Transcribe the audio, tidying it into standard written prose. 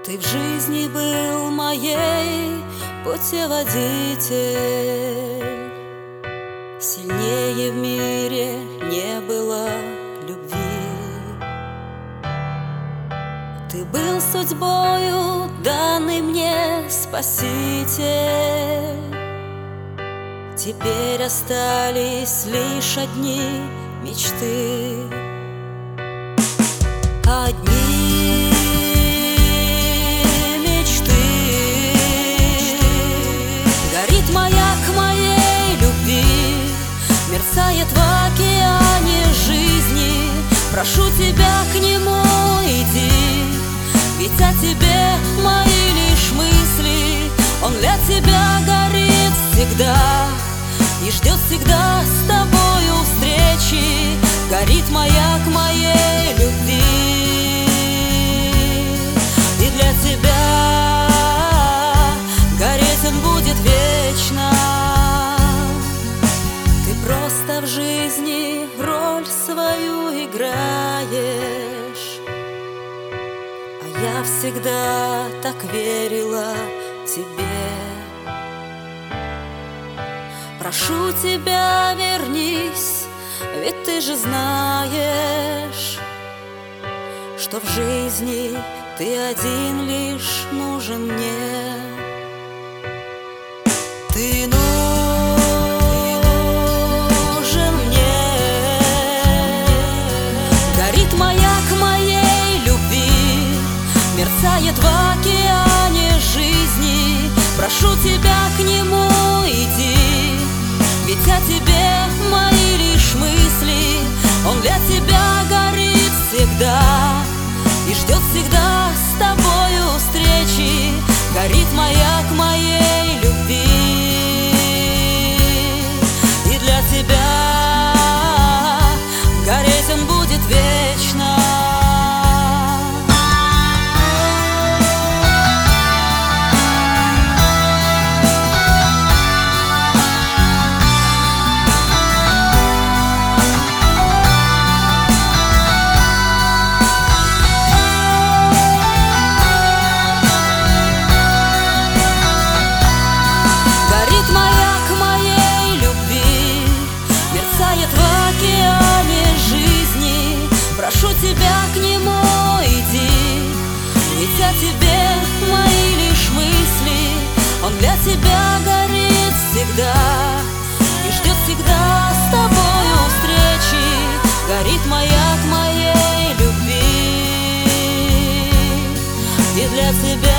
Ты в жизни был моей путеводитель. Сильнее в мире не было любви. Ты был судьбою, данный мне Спаситель. Теперь остались лишь одни мечты. Одни мечты. Горит маяк моей любви, мерцает в океане жизни. Прошу тебя, к нему иди, ведь о тебе мои лишь мысли. Он для тебя горит всегда и ждет всегда с тобою встречи. Горит маяк моей любви, и для тебя гореть он будет вечно. Ты просто в жизни роль свою играешь, а я всегда так верила тебе. Прошу тебя, вернись, ведь ты же знаешь, что в жизни ты один лишь нужен мне. Ты нужен мне. Горит маяк моей любви, мерцает в океане жизни. Прошу тебя, к нему иди, ведь о тебе мои лишь мысли. Он для тебя горит всегда и ждет всегда с тобою встречи. Горит маяк моей любви, и для тебя гореть он будет вечно. Прошу тебя, к нему иди, ведь о тебе мои лишь мысли. Он для тебя горит всегда и ждет всегда с тобою встречи. Горит маяк моей любви, и для тебя